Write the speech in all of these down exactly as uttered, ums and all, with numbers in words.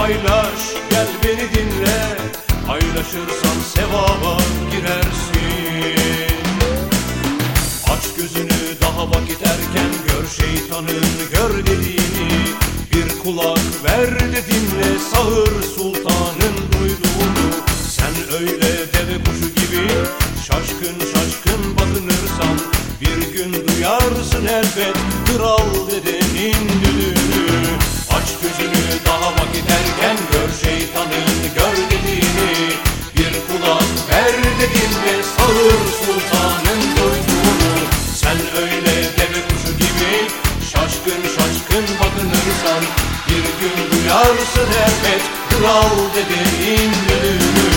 paylaş, gel beni dinle. Paylaşırsan sevaba girersin. Aç gözünü daha vakit erken, gör şeytanın gör dediğini. Bir kulak ver de dinle, sağır sultanın duyduğunu. Sen öyle deve kuşu gibi şaşkın şaşkın bakınırsan, bir gün duyarsın elbet kral dedenin düdüğünü. Aç gözünü daha vakit erken, gör şeytanın gör dediğini. Bir kulak ver de dinle, sağır sultanın duyduğunu. Sen öyle deve kuşu gibi şaşkın şaşkın bakınırsan, bir gün duyarsın elbet kral dedenin düdüğünü.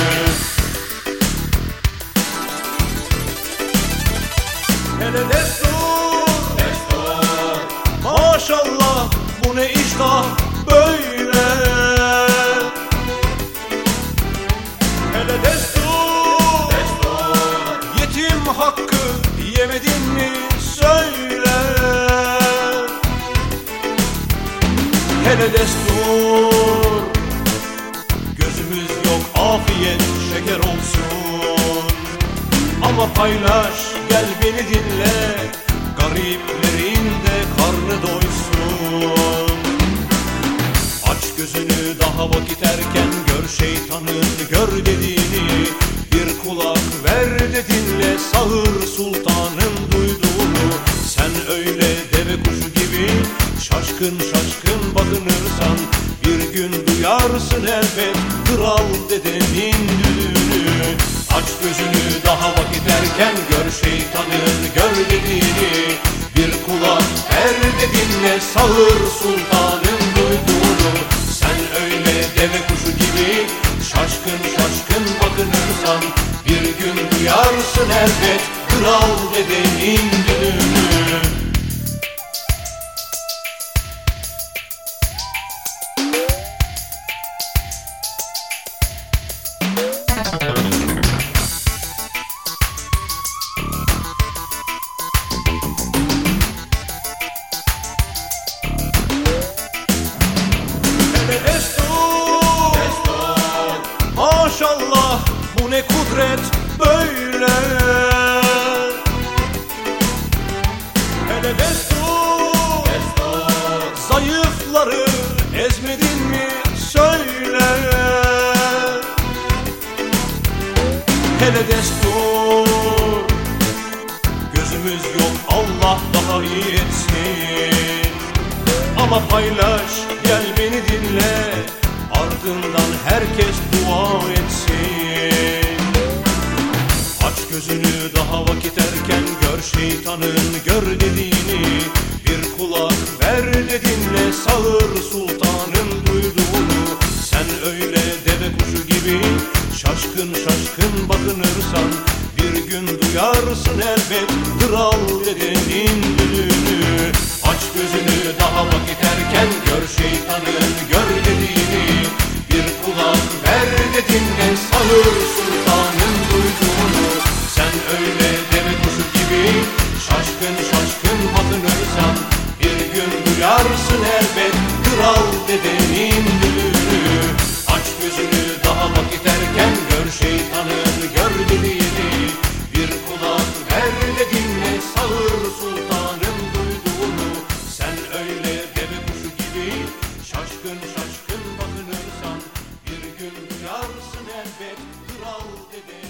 Hele destur, destur, maşallah bu ne iştah böyle. Hele destur, destur, yetim hakkı yemedin mi söyle. Hele destur, gözümüz yok afiyet şeker olsun. Ama paylaş, gel beni dinle, gariplerin de karnı doysun. Aç gözünü daha vakit erken, gör şeytanın gör dediğini. Bir kulak ver de dinle, sağır sultanın duyduğunu. Sen öyle deve kuşu gibi şaşkın şaşkın bakınırsan, bir gün duyarsın elbet kral dedenin düdüğünü. Aç gözünü daha vakit erken, gör şeytanın gör dediğini. Bir kulak ver de dinle, sağır sultanın duyduğunu. Sen öyle deve kuşu gibi şaşkın şaşkın bakınırsan, bir gün duyarsın elbet kral dedenin düdüğünü. Maşallah bu ne kudret böyle. Hele destur, destur, zayıfları ezmedin mi söyle. Hele destur, gözümüz yok Allah daha iyi etsin. Ama paylaş, gel beni dinle, ardından herkes dua etsin. Aç gözünü daha vakit erken, gör şeytanın gör dediğini. Bir kulak ver de dinle, sağır sultanın duyduğunu. Sen öyle deve kuşu gibi şaşkın şaşkın bakınırsan, bir gün duyarsın elbet kral dedenin düdüğünü. Aç gözünü daha vakit erken, gör şeytanın gör dediğini. Bir kulak ver de dinle, sağır sultanın duyduğunu. Sen öyle deve kuşu gibi şaşkın şaşkın bakınırsan, bir gün duyarsın elbet kral dedenin düdüğünü. Aç gözünü daha vakit erken, gör şeytanın gör dediğini. Bir kulak ver de dinle, sağır sultanın duyduğunu. Sen öyle deve kuşu gibi şaşkın şaşkın bakınırsan, bir gün duyarsın elbet kral dede.